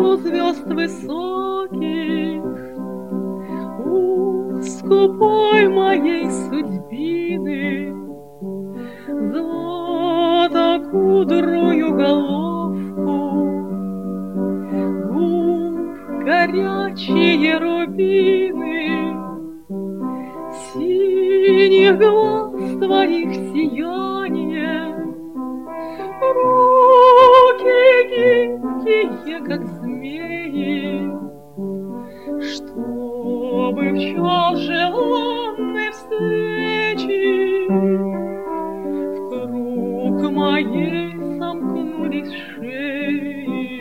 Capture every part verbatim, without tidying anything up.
у звезд высоких, у скупой моей судьбины, златокудрую головку, губ горячие рубины, синих глаз твоих сияние, руки гибкие, как змеи, чтобы в час желанной встречи в круг моей сомкнулись шеи.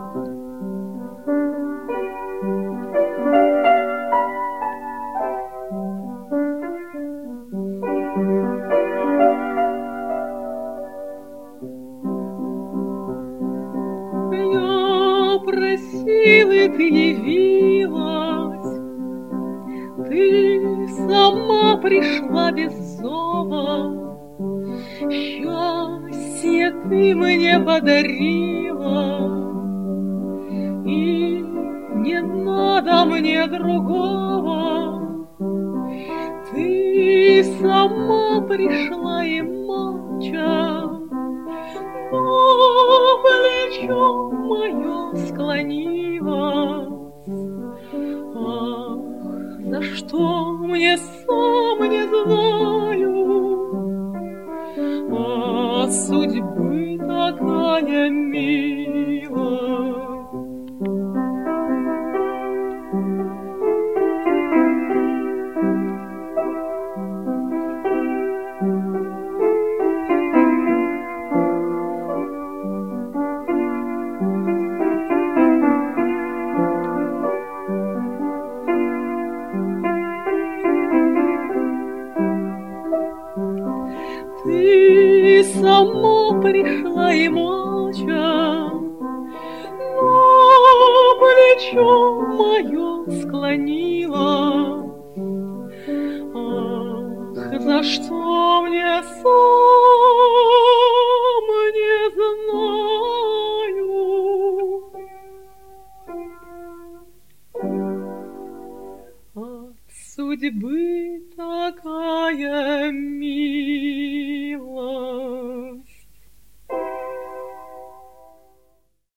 Я просил, и ты явилась, ты сама пришла без зова, счастье ты мне подарила, и не надо мне другого. Ты сама пришла и молча на плечо мое склонилась. Ах, за что мне сам не знаю, а судьбы такая милая. Ты сама пришла и молча на плечо мое склонила. Ах, за что мне сам не знаю, от судьбы такая милая.